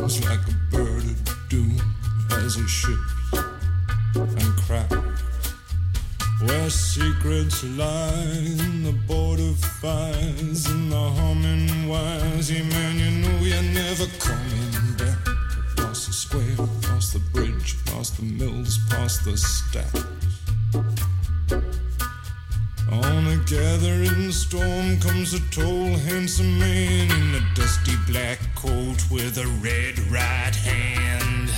falls like a bird of doom as it shifts and cracks. Where secrets lie in the border fires and the humming wires. Yeah, man, you know you're never coming back. Past the square, past the bridge, past the mills, past the stacks. On a gathering storm comes a tall, handsome man in a dusty black coat with a red right hand.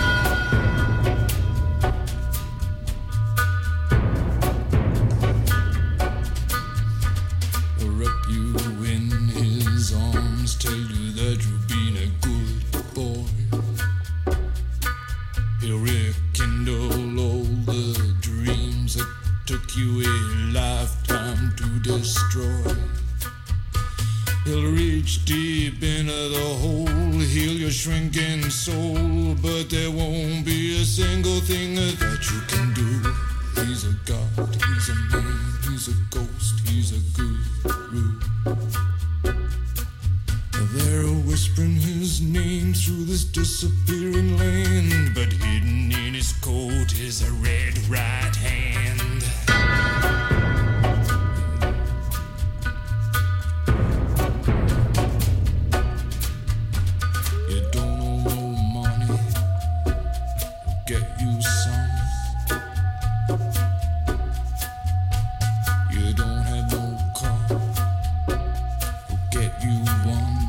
He'll wrap you in his arms, tell you that you've been a good boy. He'll rekindle all the dreams that took you a lifetime to destroy. He'll reach deep into the hole, heal your shrinking soul, but there won't be a single thing that you can do. He's a god, he's a man, he's a ghost, he's a guru. They're whispering his name through this disappearing land, but hidden in his coat is a red right hand. You don't owe no money, get you some. You don't have no car, get you one.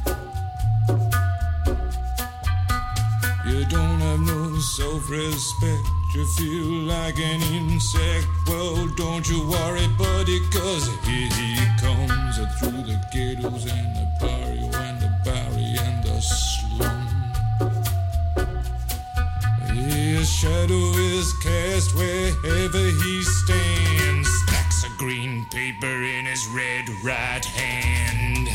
You don't have no self-respect, you feel like an insect. Well, don't you worry, buddy, cause here he comes through the ghettos and the barrio and the barry and the slum. His shadow is cast wherever he stands, stacks of green paper in his red right hand.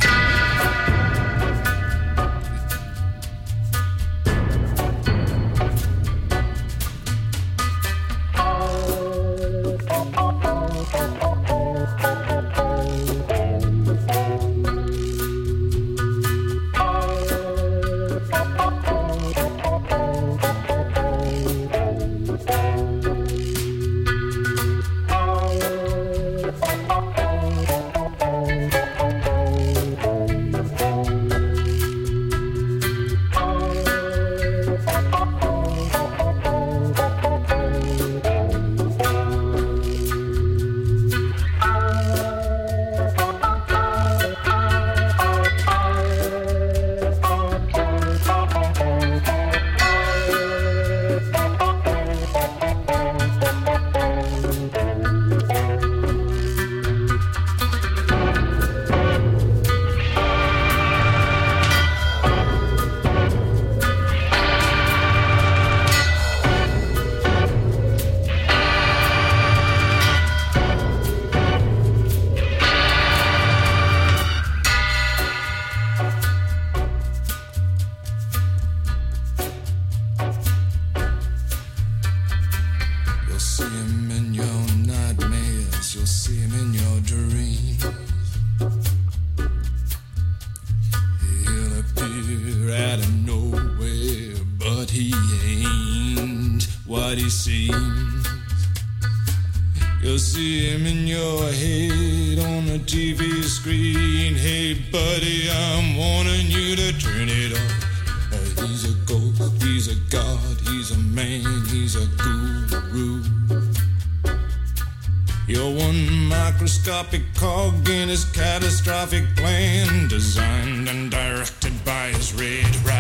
You'll see him in your head on the TV screen. Hey buddy, I'm warning you to turn it off. He's a ghost, he's a god, he's a man, he's a guru. You're one microscopic cog in his catastrophic plan, designed and directed by his red right